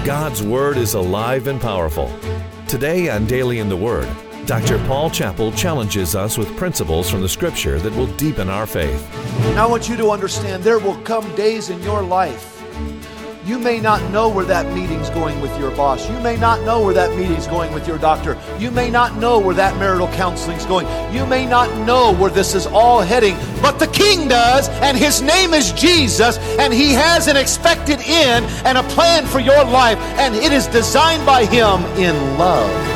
God's Word is alive and powerful. Today on Daily in the Word, Dr. Paul Chappell challenges us with principles from the Scripture that will deepen our faith. Now I want you to understand there will come days in your life. You may not know where that meeting's going with your boss. You may not know where that meeting's going with your doctor. You may not know where that marital counseling's going. You may not know where this is all heading, but the King does, and His name is Jesus, and He has an expected end and a plan for your life, and it is designed by Him in love.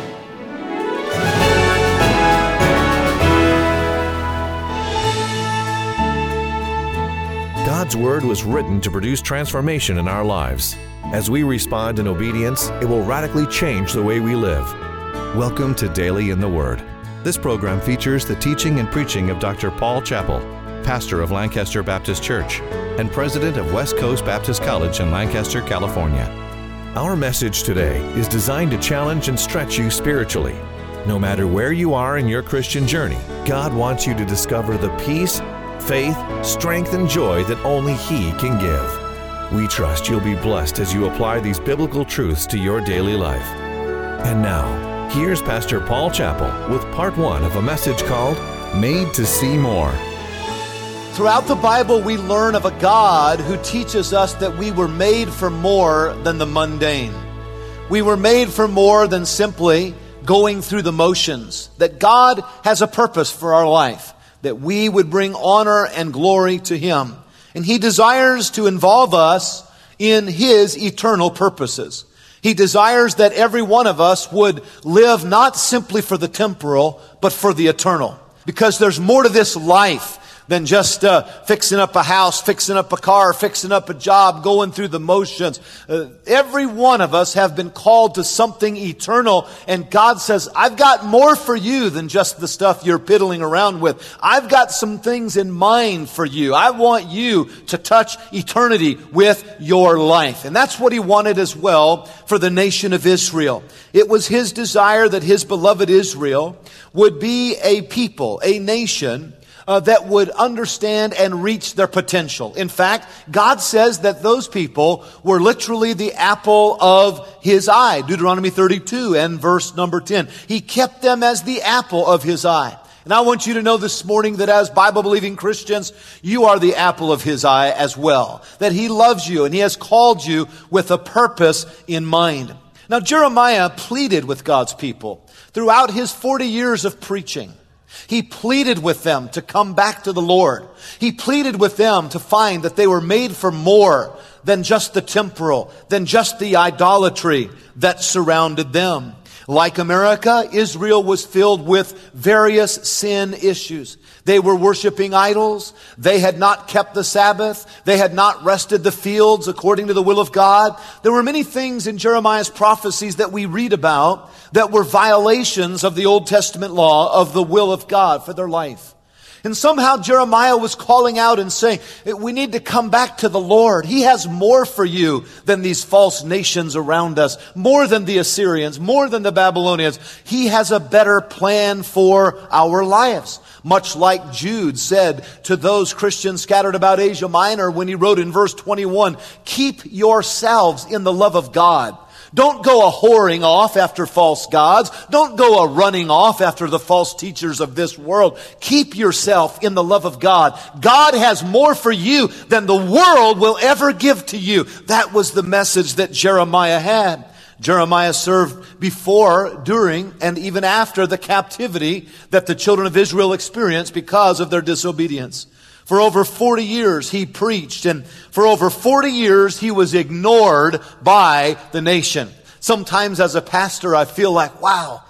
God's Word was written to produce transformation in our lives. As we respond in obedience, it will radically change the way we live. Welcome to Daily in the Word. This program features the teaching and preaching of Dr. Paul Chappell, pastor of Lancaster Baptist Church and president of West Coast Baptist College in Lancaster, California. Our message today is designed to challenge and stretch you spiritually. No matter where you are in your Christian journey, God wants you to discover the peace, faith, strength, and joy that only He can give. We trust you'll be blessed as you apply these biblical truths to your daily life. And now, here's Pastor Paul Chappell with part 1 of a message called Made to See More. Throughout the Bible, we learn of a God who teaches us that we were made for more than the mundane. We were made for more than simply going through the motions, that God has a purpose for our life, that we would bring honor and glory to Him. And He desires to involve us in His eternal purposes. He desires that every one of us would live not simply for the temporal, but for the eternal. Because there's more to this life than just fixing up a house, fixing up a car, fixing up a job, going through the motions. Every one of us have been called to something eternal, and God says, I've got more for you than just the stuff you're piddling around with. I've got some things in mind for you. I want you to touch eternity with your life. And that's what He wanted as well for the nation of Israel. It was His desire that His beloved Israel would be a people, a nation, that would understand and reach their potential. In fact, God says that those people were literally the apple of His eye. Deuteronomy 32 and verse number 10. He kept them as the apple of His eye. And I want you to know this morning that as Bible-believing Christians, you are the apple of His eye as well. That He loves you and He has called you with a purpose in mind. Now, Jeremiah pleaded with God's people throughout his 40 years of preaching. He pleaded with them to come back to the Lord. He pleaded with them to find that they were made for more than just the temporal, than just the idolatry that surrounded them. Like America, Israel was filled with various sin issues. They were worshiping idols. They had not kept the Sabbath. They had not rested the fields according to the will of God. There were many things in Jeremiah's prophecies that we read about that were violations of the Old Testament law of the will of God for their life. And somehow Jeremiah was calling out and saying, we need to come back to the Lord. He has more for you than these false nations around us, more than the Assyrians, more than the Babylonians. He has a better plan for our lives. Much like Jude said to those Christians scattered about Asia Minor when he wrote in verse 21, keep yourselves in the love of God. Don't go a whoring off after false gods. Don't go a running off after the false teachers of this world. Keep yourself in the love of God. God has more for you than the world will ever give to you. That was the message that Jeremiah had. Jeremiah served before, during, and even after the captivity that the children of Israel experienced because of their disobedience. For over 40 years he preached, and for over 40 years he was ignored by the nation. Sometimes as a pastor I feel like, wow,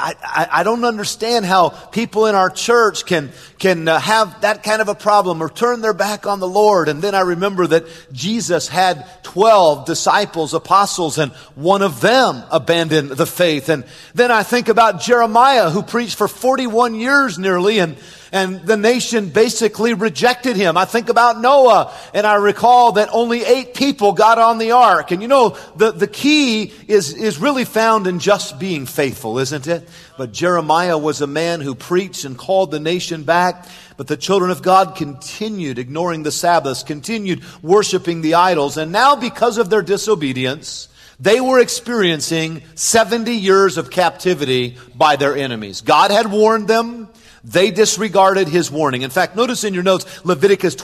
I don't understand how people in our church can have that kind of a problem or turn their back on the Lord. And then I remember that Jesus had 12 disciples, apostles, and one of them abandoned the faith. And then I think about Jeremiah, who preached for 41 years nearly, and the nation basically rejected him. I think about Noah, and I recall that only 8 people got on the ark. And you know, the key is really found in just being faithful, isn't it? But Jeremiah was a man who preached and called the nation back. But the children of God continued ignoring the Sabbaths, continued worshiping the idols. And now because of their disobedience, They were experiencing 70 years of captivity by their enemies. God had warned them. They disregarded his warning. In fact, notice in your notes, Leviticus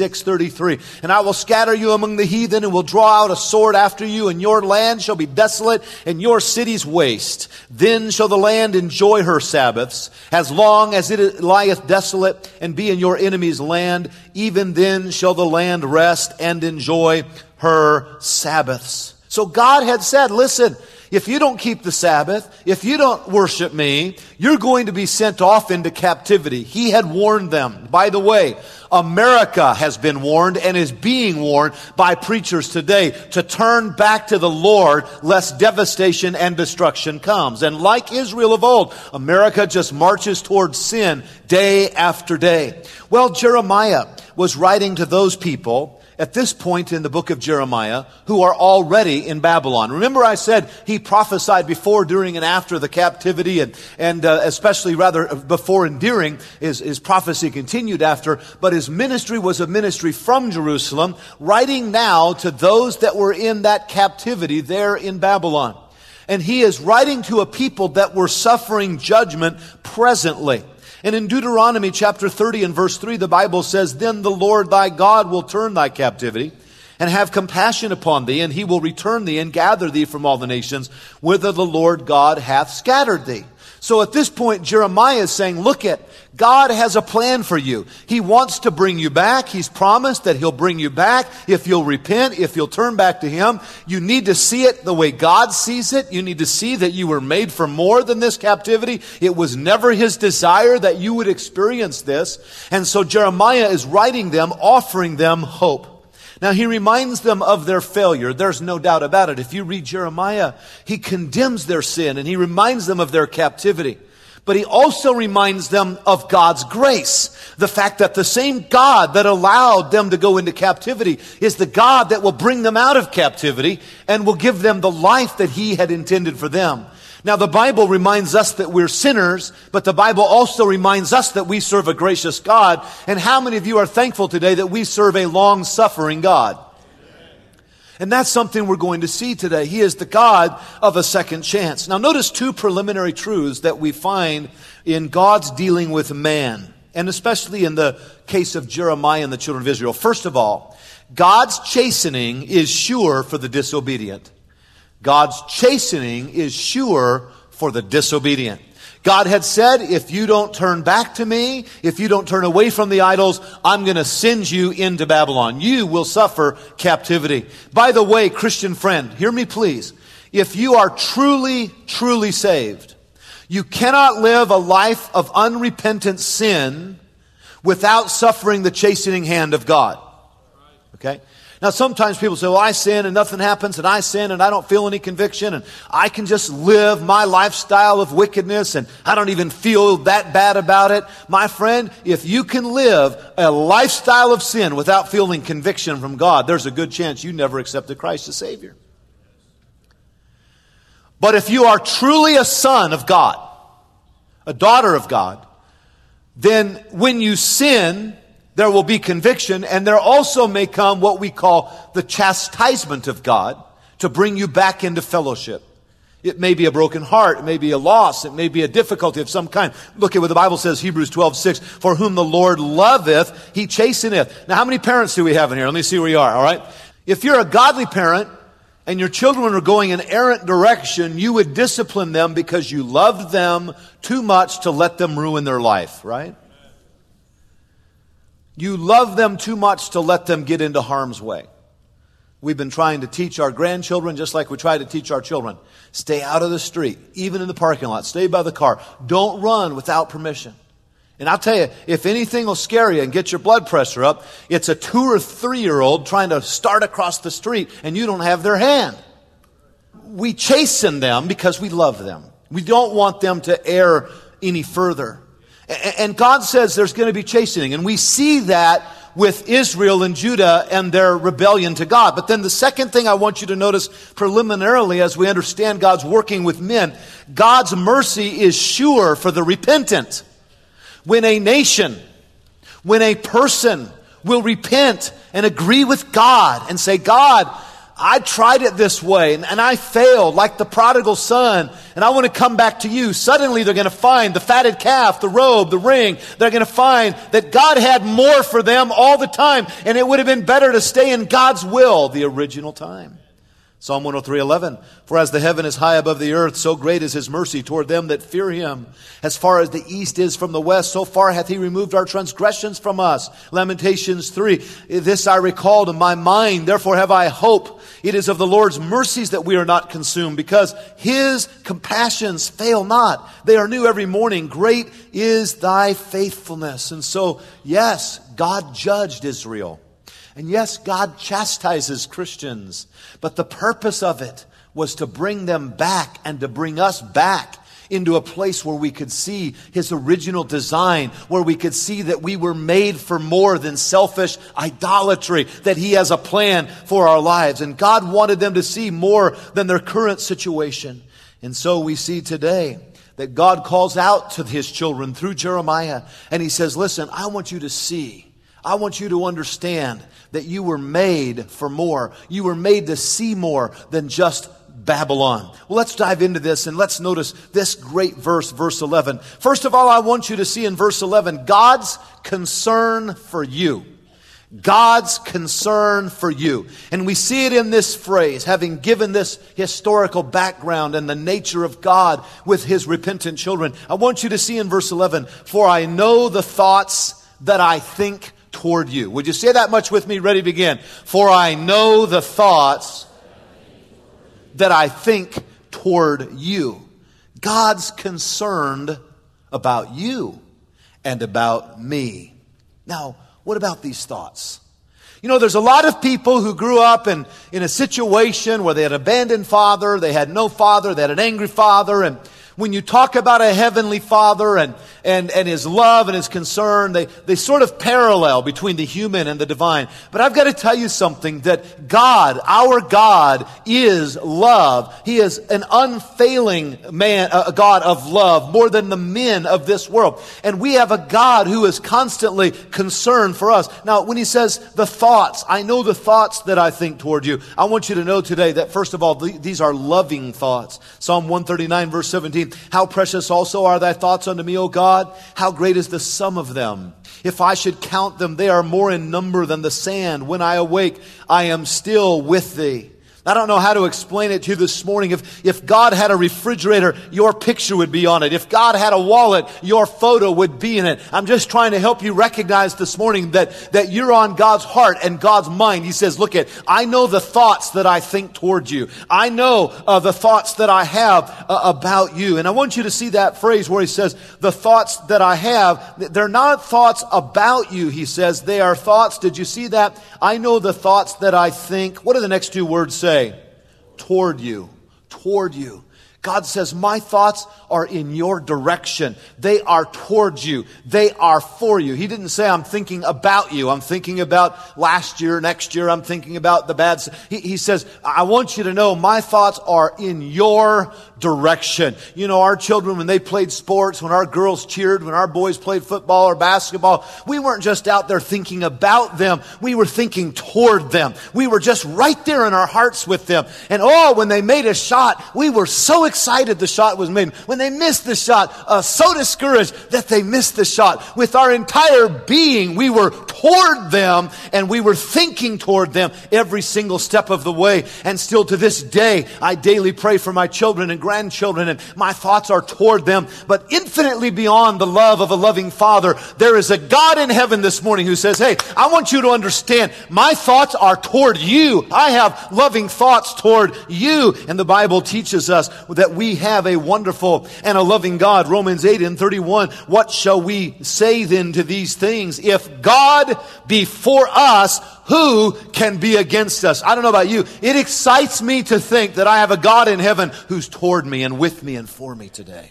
26:33. And I will scatter you among the heathen and will draw out a sword after you, and your land shall be desolate and your cities waste. Then shall the land enjoy her Sabbaths, as long as it lieth desolate and be in your enemy's land. Even then shall the land rest and enjoy her Sabbaths. So God had said, listen, if you don't keep the Sabbath, if you don't worship me, you're going to be sent off into captivity. He had warned them. By the way, America has been warned and is being warned by preachers today to turn back to the Lord lest devastation and destruction comes. And like Israel of old, America just marches towards sin day after day. Well, Jeremiah was writing to those people at this point in the book of Jeremiah, who are already in Babylon. Remember I said he prophesied before, during, and after the captivity, and especially rather before and during. His prophecy continued after, but his ministry was a ministry from Jerusalem, writing now to those that were in that captivity there in Babylon. And he is writing to a people that were suffering judgment presently. And in Deuteronomy chapter 30 and verse 3, the Bible says, Then the Lord thy God will turn thy captivity and have compassion upon thee, and he will return thee and gather thee from all the nations whither the Lord God hath scattered thee. So at this point, Jeremiah is saying, look at, God has a plan for you. He wants to bring you back. He's promised that he'll bring you back if you'll repent, if you'll turn back to him. You need to see it the way God sees it. You need to see that you were made for more than this captivity. It was never his desire that you would experience this. And so Jeremiah is writing them, offering them hope. Now, he reminds them of their failure. There's no doubt about it. If you read Jeremiah, he condemns their sin and he reminds them of their captivity. But he also reminds them of God's grace. The fact that the same God that allowed them to go into captivity is the God that will bring them out of captivity and will give them the life that he had intended for them. Now, the Bible reminds us that we're sinners, but the Bible also reminds us that we serve a gracious God. And how many of you are thankful today that we serve a long-suffering God? And that's something we're going to see today. He is the God of a second chance. Now, notice two preliminary truths that we find in God's dealing with man, and especially in the case of Jeremiah and the children of Israel. First of all, God's chastening is sure for the disobedient. God's chastening is sure for the disobedient. God had said, if you don't turn back to me, if you don't turn away from the idols, I'm going to send you into Babylon. You will suffer captivity. By the way, Christian friend, hear me please. If you are truly, truly saved, you cannot live a life of unrepentant sin without suffering the chastening hand of God. Okay? Now, sometimes people say, well, I sin and nothing happens, and I sin and I don't feel any conviction, and I can just live my lifestyle of wickedness, and I don't even feel that bad about it. My friend, if you can live a lifestyle of sin without feeling conviction from God, there's a good chance you never accepted Christ as Savior. But if you are truly a son of God, a daughter of God, then when you sin, there will be conviction, and there also may come what we call the chastisement of God to bring you back into fellowship. It may be a broken heart, it may be a loss, it may be a difficulty of some kind. Look at what the Bible says, Hebrews 12:6, for whom the Lord loveth, he chasteneth. Now, how many parents do we have in here? Let me see where you are, all right? If you're a godly parent and your children are going in errant direction, you would discipline them because you loved them too much to let them ruin their life, right? You love them too much to let them get into harm's way. We've been trying to teach our grandchildren just like we try to teach our children. Stay out of the street, even in the parking lot. Stay by the car. Don't run without permission. And I'll tell you, if anything will scare you and get your blood pressure up, it's a 2 or 3-year-old trying to start across the street and you don't have their hand. We chasten them because we love them. We don't want them to err any further. And God says there's going to be chastening. And we see that with Israel and Judah and their rebellion to God. But then the second thing I want you to notice preliminarily as we understand God's working with men, God's mercy is sure for the repentant. When a nation, when a person will repent and agree with God and say, God, I tried it this way and I failed like the prodigal son, and I want to come back to you. Suddenly they're going to find the fatted calf, the robe, the ring. They're going to find that God had more for them all the time, and it would have been better to stay in God's will the original time. Psalm 103:11, for as the heaven is high above the earth, so great is his mercy toward them that fear him. As far as the east is from the west, so far hath he removed our transgressions from us. Lamentations 3, this I recall to my mind, therefore have I hope. It is of the Lord's mercies that we are not consumed, because his compassions fail not. They are new every morning. Great is thy faithfulness. And so, yes, God judged Israel. And yes, God chastises Christians, but the purpose of it was to bring them back and to bring us back into a place where we could see his original design, where we could see that we were made for more than selfish idolatry, that he has a plan for our lives. And God wanted them to see more than their current situation. And so we see today that God calls out to his children through Jeremiah, and he says, listen, I want you to see. I want you to understand that you were made for more. You were made to see more than just Babylon. Well, let's dive into this and let's notice this great verse, verse 11. First of all, I want you to see in verse 11, God's concern for you. God's concern for you. And we see it in this phrase, having given this historical background and the nature of God with his repentant children. I want you to see in verse 11, for I know the thoughts that I think toward you. Would you say that much with me? Ready, begin. For I know the thoughts that I think toward you. God's concerned about you and about me. Now, what about these thoughts? You know, there's a lot of people who grew up in a situation where they had an abandoned father, they had no father, they had an angry father, and when you talk about a heavenly Father and his love and his concern, they sort of parallel between the human and the divine. But I've got to tell you something, that God, our God, is love. He is an unfailing man, a God of love, more than the men of this world. And we have a God who is constantly concerned for us. Now, when he says the thoughts, I know the thoughts that I think toward you, I want you to know today that first of all, these are loving thoughts. Psalm 139 verse 17, how precious also are thy thoughts unto me, O God. How great is the sum of them. If I should count them, they are more in number than the sand. When I awake, I am still with thee. I don't know how to explain it to you this morning. If God had a refrigerator, your picture would be on it. If God had a wallet, your photo would be in it. I'm just trying to help you recognize this morning that you're on God's heart and God's mind. He says, look I know the thoughts that I think toward you. I know the thoughts that I have about you. And I want you to see that phrase where he says, the thoughts that I have, they're not thoughts about you, he says. They are thoughts, did you see that? I know the thoughts that I think. What do the next two words say? Toward you. Toward you. God says, my thoughts are in your direction. They are towards you. They are for you. He didn't say, I'm thinking about you. I'm thinking about last year, next year. I'm thinking about the bad. He says, I want you to know my thoughts are in your direction. You know, our children, when they played sports, when our girls cheered, when our boys played football or basketball, we weren't just out there thinking about them. We were thinking toward them. We were just right there in our hearts with them. And when they made a shot, we were so excited the shot was made. When they missed the shot, so discouraged that they missed the shot. With our entire being, we were toward them and we were thinking toward them every single step of the way. And still to this day, I daily pray for my children and grandchildren, and my thoughts are toward them. But infinitely beyond the love of a loving Father, there is a God in heaven this morning who says, hey, I want you to understand, my thoughts are toward you. I have loving thoughts toward you. And the Bible teaches us that we have a wonderful and a loving God. Romans 8:31, what shall we say then to these things? If God be for us, who can be against us? I don't know about you. It excites me to think that I have a God in heaven who's toward me and with me and for me today.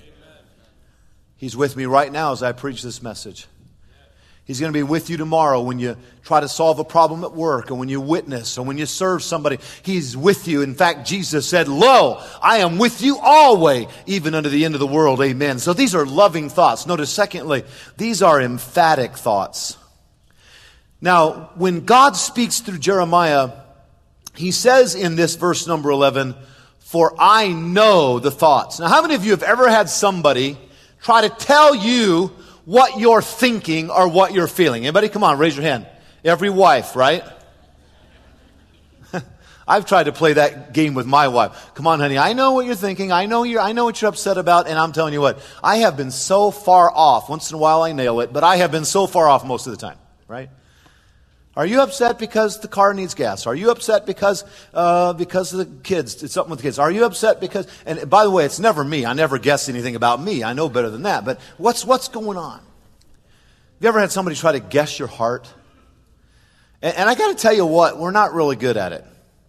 He's with me right now as I preach this message. He's going to be with you tomorrow when you try to solve a problem at work, or when you witness, or when you serve somebody. He's with you. In fact, Jesus said, lo, I am with you always, even unto the end of the world. Amen. So these are loving thoughts. Notice, secondly, these are emphatic thoughts. Now, when God speaks through Jeremiah, he says in this verse number 11, for I know the thoughts. Now, how many of you have ever had somebody try to tell you what you're thinking or what you're feeling? Anybody? Come on, raise your hand. Every wife, right? I've tried to play that game with my wife. Come on, honey, I know what you're thinking. I know what you're upset about, and I'm telling you what, I have been so far off. Once in a while I nail it, but I have been so far off most of the time, right? Are you upset because the car needs gas? Are you upset because of the kids? It's something with the kids. Are you upset because? And by the way, it's never me. I never guess anything about me. I know better than that. But what's going on? Have you ever had somebody try to guess your heart? And I got to tell you what, we're not really good at it.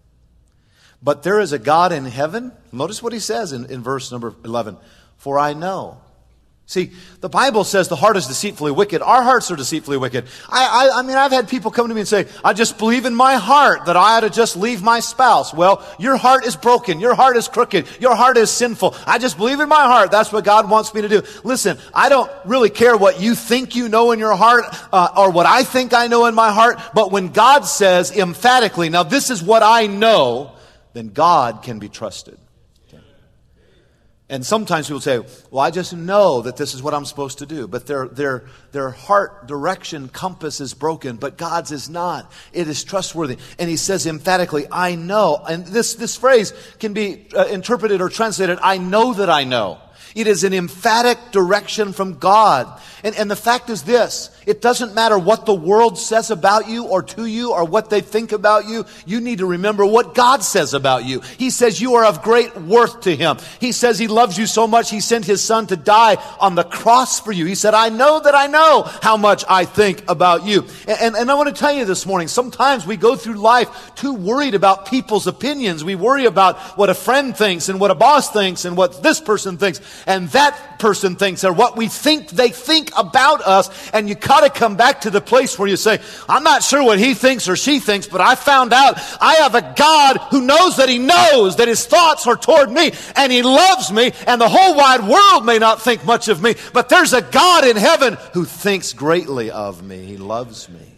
But there is a God in heaven. Notice what he says in verse number 11. For I know. See, the Bible says the heart is deceitfully wicked. Our hearts are deceitfully wicked. I mean, I've had people come to me and say, I just believe in my heart that I ought to just leave my spouse. Well, your heart is broken. Your heart is crooked. Your heart is sinful. I just believe in my heart. That's what God wants me to do. Listen, I don't really care what you think you know in your heart or what I think I know in my heart. But when God says emphatically, now this is what I know, then God can be trusted. Okay. And sometimes people say, well, I just know that this is what I'm supposed to do. But their heart direction compass is broken, but God's is not. It is trustworthy. And he says emphatically, I know. And this phrase can be interpreted or translated, I know that I know. It is an emphatic direction from God. And the fact is this, it doesn't matter what the world says about you or to you or what they think about you. You need to remember what God says about you. He says you are of great worth to him. He says he loves you so much he sent his son to die on the cross for you. He said, I know that I know how much I think about you. And I want to tell you this morning, sometimes we go through life too worried about people's opinions. We worry about what a friend thinks and what a boss thinks and what this person thinks and that person thinks or what we think they think about us. And you got to come back to the place where you say, I'm not sure what he thinks or she thinks, but I found out I have a God who knows that he knows that his thoughts are toward me and he loves me, and the whole wide world may not think much of me, but there's a God in heaven who thinks greatly of me. He loves me.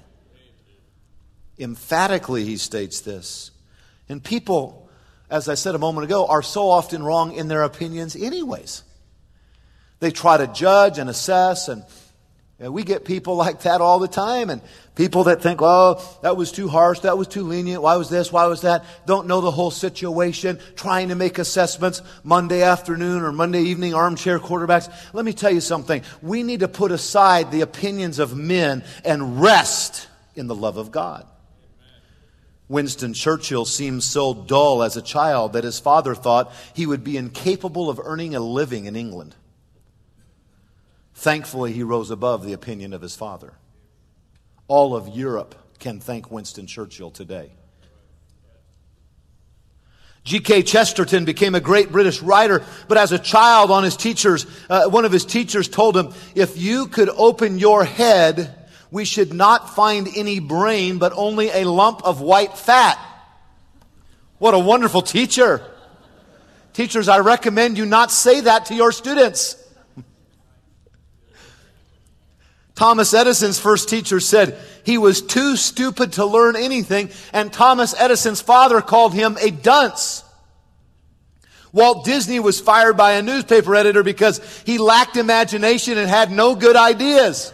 Emphatically he states this. And people, as I said a moment ago, are so often wrong in their opinions anyways. They try to judge and assess, and we get people like that all the time, and people that think, well, that was too harsh, that was too lenient, why was this, why was that, don't know the whole situation, trying to make assessments Monday afternoon or Monday evening, armchair quarterbacks. Let me tell you something. We need to put aside the opinions of men and rest in the love of God. Winston Churchill seemed so dull as a child that his father thought he would be incapable of earning a living in England. Thankfully, he rose above the opinion of his father. All of Europe can thank Winston Churchill today. G.K. Chesterton became a great British writer, but as a child, one of his teachers told him, if you could open your head, we should not find any brain, but only a lump of white fat. What a wonderful teacher. Teachers, I recommend you not say that to your students. Thomas Edison's first teacher said he was too stupid to learn anything, and Thomas Edison's father called him a dunce. Walt Disney was fired by a newspaper editor because he lacked imagination and had no good ideas.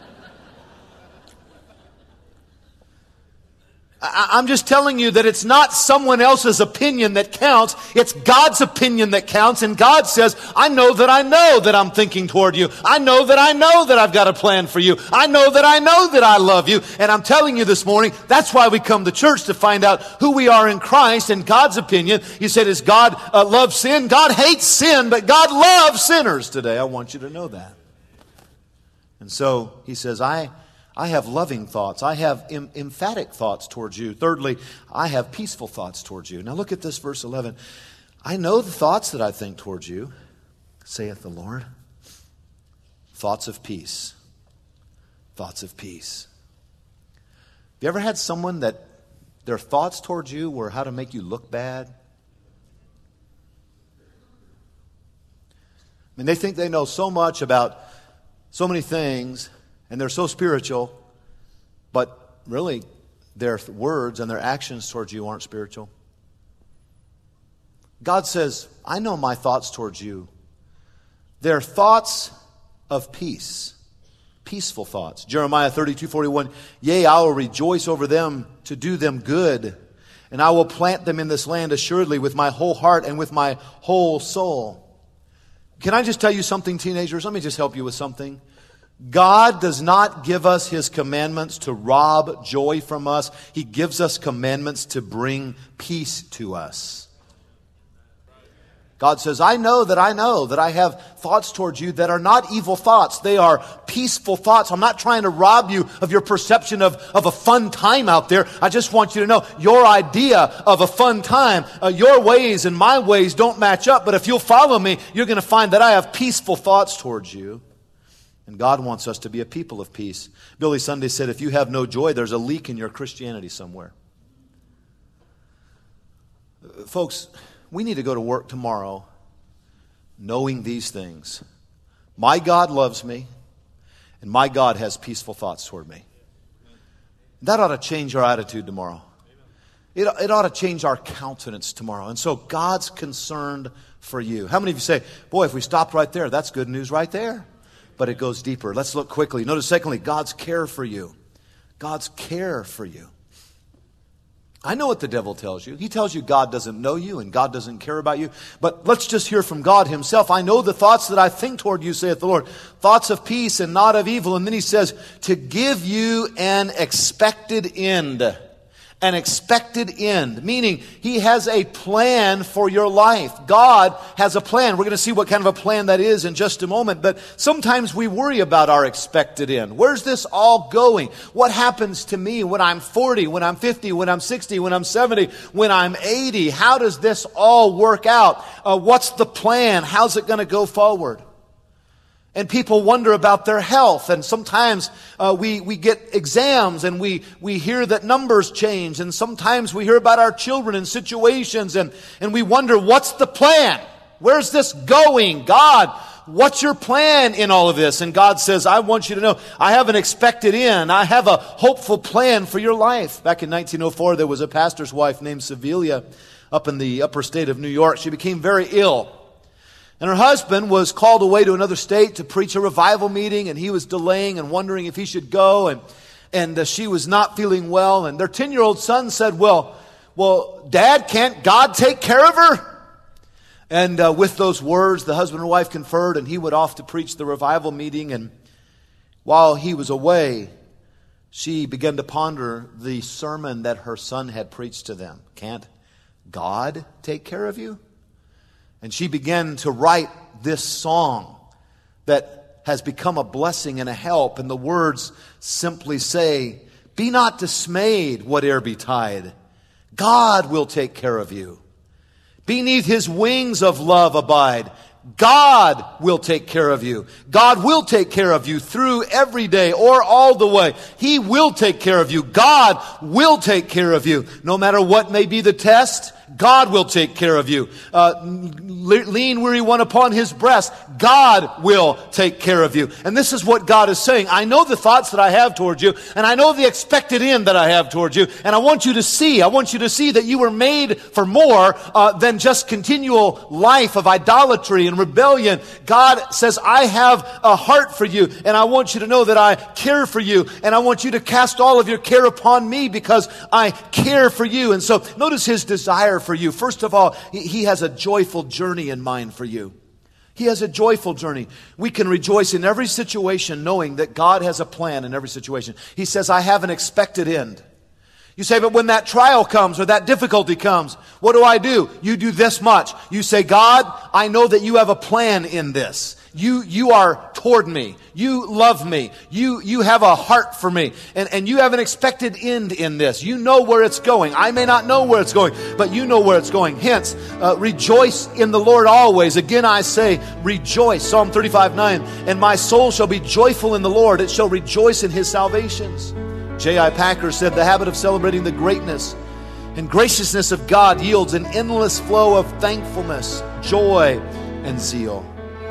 I'm just telling you that it's not someone else's opinion that counts. It's God's opinion that counts. And God says, I know that I'm thinking toward you. I know that I've got a plan for you. I know that I love you. And I'm telling you this morning, that's why we come to church, to find out who we are in Christ and God's opinion. You said, does God love sin? God hates sin, but God loves sinners today. I want you to know that. And so he says, I have loving thoughts. I have emphatic thoughts towards you. Thirdly, I have peaceful thoughts towards you. Now look at this verse 11. I know the thoughts that I think towards you, saith the Lord. Thoughts of peace. Thoughts of peace. Have you ever had someone that their thoughts towards you were how to make you look bad? I mean, they think they know so much about so many things, and they're so spiritual, but really, their words and their actions towards you aren't spiritual. God says, I know my thoughts towards you. They're thoughts of peace, peaceful thoughts. Jeremiah 32:41, yea, I will rejoice over them to do them good, and I will plant them in this land assuredly with my whole heart and with my whole soul. Can I just tell you something, teenagers? Let me just help you with something. God does not give us His commandments to rob joy from us. He gives us commandments to bring peace to us. God says, I know that I have thoughts towards you that are not evil thoughts. They are peaceful thoughts. I'm not trying to rob you of your perception of a fun time out there. I just want you to know your idea of a fun time, your ways and my ways don't match up. But if you'll follow me, you're going to find that I have peaceful thoughts towards you. And God wants us to be a people of peace. Billy Sunday said, if you have no joy, there's a leak in your Christianity somewhere. Folks, we need to go to work tomorrow knowing these things. My God loves me, and my God has peaceful thoughts toward me. That ought to change our attitude tomorrow. It ought to change our countenance tomorrow. And so God's concerned for you. How many of you say, boy, if we stopped right there, that's good news right there. But it goes deeper. Let's look quickly. Notice, secondly, God's care for you. God's care for you. I know what the devil tells you. He tells you God doesn't know you and God doesn't care about you. But let's just hear from God Himself. I know the thoughts that I think toward you, saith the Lord. Thoughts of peace and not of evil. And then He says, to give you an expected end. An expected end, meaning He has a plan for your life. God has a plan. We're going to see what kind of a plan that is in just a moment. But sometimes we worry about our expected end. Where's this all going? What happens to me when I'm 40, when I'm 50, when I'm 60, when I'm 70, when I'm 80? How does this all work out? What's the plan? How's it going to go forward? And people wonder about their health. And sometimes we get exams and we hear that numbers change. And sometimes we hear about our children and situations. And we wonder, what's the plan? Where's this going? God, what's your plan in all of this? And God says, I want you to know, I have an expected end. I have a hopeful plan for your life. Back in 1904, there was a pastor's wife named Sevilla up in the upper state of New York. She became very ill. And her husband was called away to another state to preach a revival meeting, and he was delaying and wondering if he should go, and she was not feeling well. And their 10-year-old son said, well, Dad, can't God take care of her? And with those words, the husband and wife conferred, and he went off to preach the revival meeting. And while he was away, she began to ponder the sermon that her son had preached to them. Can't God take care of you? And she began to write this song that has become a blessing and a help. And the words simply say, be not dismayed, whate'er betide. God will take care of you. Beneath His wings of love abide. God will take care of you. God will take care of you through every day or all the way. He will take care of you. God will take care of you. No matter what may be the test, God will take care of you. Lean weary one upon His breast. God will take care of you. And this is what God is saying. I know the thoughts that I have towards you, and I know the expected end that I have towards you. And I want you to see that you were made for more than just continual life of idolatry and rebellion. God says, I have a heart for you, and I want you to know that I care for you, and I want you to cast all of your care upon me because I care for you. And so notice His desire for you. First of all, He has a joyful journey in mind for you. He has a joyful journey. We can rejoice in every situation knowing that God has a plan in every situation. He says, I have an expected end. You say, but when that trial comes or that difficulty comes, what do? You do this much. You say, God, I know that you have a plan in this. You are toward me. You love me. You have a heart for me. And you have an expected end in this. You know where it's going. I may not know where it's going, but you know where it's going. Hence, rejoice in the Lord always. Again, I say, rejoice. Psalm 35:9. And my soul shall be joyful in the Lord. It shall rejoice in His salvations. J.I. Packer said, the habit of celebrating the greatness and graciousness of God yields an endless flow of thankfulness, joy, and zeal.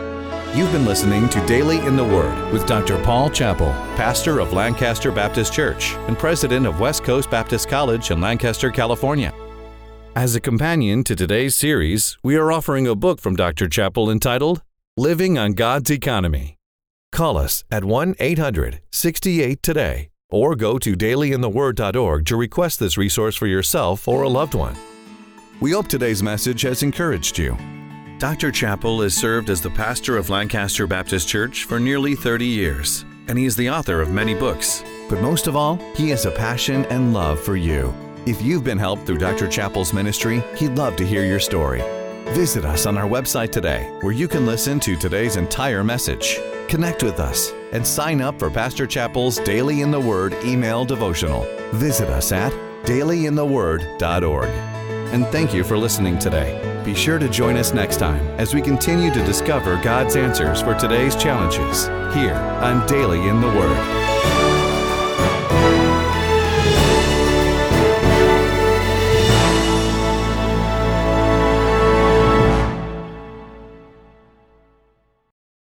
You've been listening to Daily in the Word with Dr. Paul Chappell, pastor of Lancaster Baptist Church and president of West Coast Baptist College in Lancaster, California. As a companion to today's series, we are offering a book from Dr. Chappell entitled Living on God's Economy. Call us at 1-800-68-TODAY or go to dailyintheword.org to request this resource for yourself or a loved one. We hope today's message has encouraged you. Dr. Chappell has served as the pastor of Lancaster Baptist Church for nearly 30 years, and he is the author of many books. But most of all, he has a passion and love for you. If you've been helped through Dr. Chappell's ministry, he'd love to hear your story. Visit us on our website today, where you can listen to today's entire message. Connect with us and sign up for Pastor Chappell's Daily in the Word email devotional. Visit us at dailyintheword.org. And thank you for listening today. Be sure to join us next time as we continue to discover God's answers for today's challenges here on Daily in the Word.